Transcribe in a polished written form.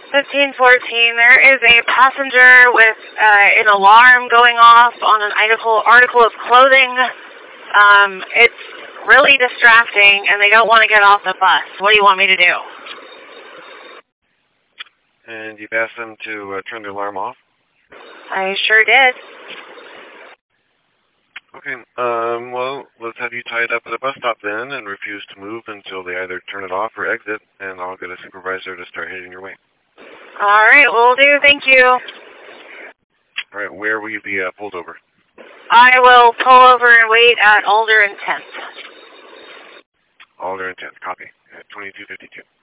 1514, there is a passenger with an alarm going off on an article of clothing. It's really distracting, and they don't want to get off the bus. What do you want me to do? And you've asked them to turn the alarm off? I sure did. Okay, well, let's have you tied up at a bus stop then and refuse to move until they either turn it off or exit, and I'll get a supervisor to start heading your way. All right, will do. Thank you. All right, where will you be pulled over? I will pull over and wait at Alder and 10th. Alder and 10th, copy. At 2252.